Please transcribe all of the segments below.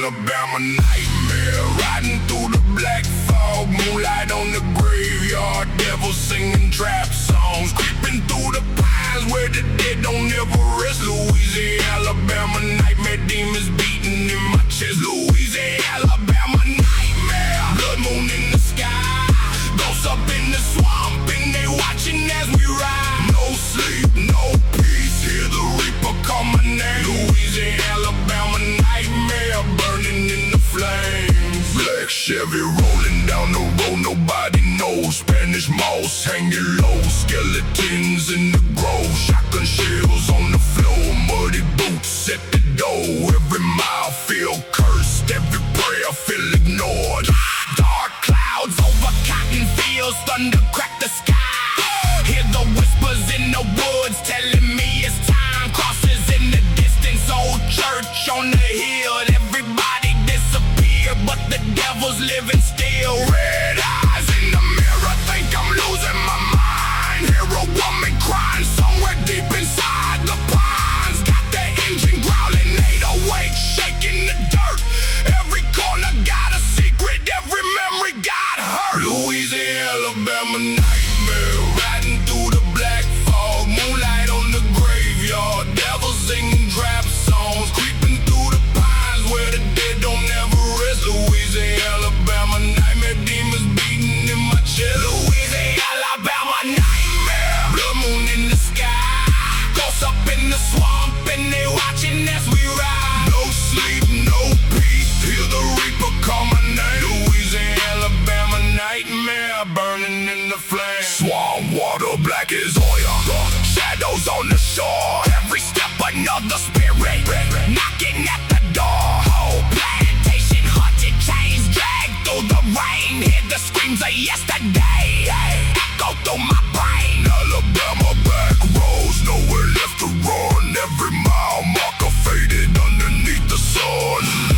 Alabama nightmare, riding through the black fog, moonlight on the graveyard, devils singing trap songs, creeping through the pines where the dead don't ever rest. Louisiana, Alabama nightmare, demons beating in my chest. Louisiana, Alabama nightmare, blood moon in the sky, ghosts up in the swamp and they watching as we ride. No sleep, no peace, hear the reaper call my name. Louisiana, Alabama nightmare, burning in the flames. Black Chevy rolling down the road, nobody knows. Spanish moss hanging low, skeletons in the grove, shotgun shells on the floor, muddy boots at the door. Every mile feel cursed, every prayer feel ignored. Dark clouds over cotton fields, thunder crack the sky. Hear the whispers in the woods telling me it's time. Crosses in the distance, old church on the hill. Everybody disappeared, but the devil's living still. Red eyes in the mirror, think I'm losing my mind. Hear a woman crying somewhere deep inside the pines. Got the engine growling, 808 shaking the dirt. Every corner got a secret, every memory got hurt. Louisiana, Alabama nightmare, riding through the black fog, moonlight on the graveyard, devils singing trap songs, creeping through the pines where the dead don't ever rest. Louisiana, Alabama nightmare, demons beating in my chest. Louisiana, Alabama nightmare, blood moon in the sky, ghosts up in the swamp and they watching as we ride. No sleep, no peace, hear the reaper call my name. Louisiana, Alabama nightmare, burning in the flames. Swamp water black as oil, shadows on the shore, every step another spirit knocking at the door. Whole plantation haunted, chains drag through the rain, hear the screams of yesterday echo through my brain. Alabama back roads, nowhere left to run, every mile marker faded underneath the sun.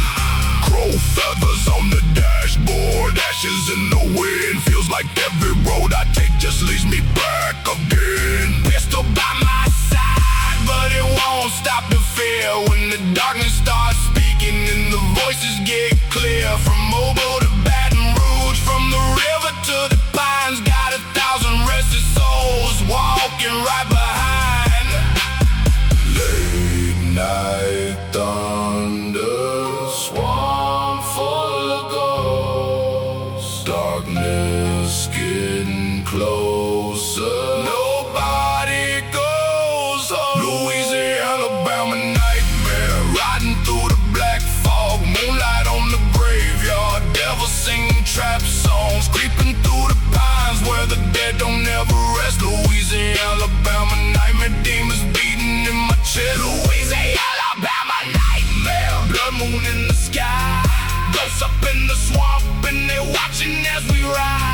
Crow feathers on the dashboard, ashes in the wind, feels like every road I take just leads me back again. Pistol by my side, but it won't stop the fear when the darkness starts speaking and the voices get clear. From Mobile to Baton Rouge, from the river to the pines, got 1,000 restless souls walking right behind. Late night thunder, swamp full of ghosts, darkness getting closer, nobody goes home. Louisiana, Alabama nightmare, riding through the black fog, moonlight on the graveyard, devils singing trap songs, creeping through the pines where the dead don't ever rest. Louisiana, Alabama nightmare, demons beating in my chest. Louisiana, Alabama nightmare, blood moon in the sky, ghosts up in the swamp and they watching as we ride.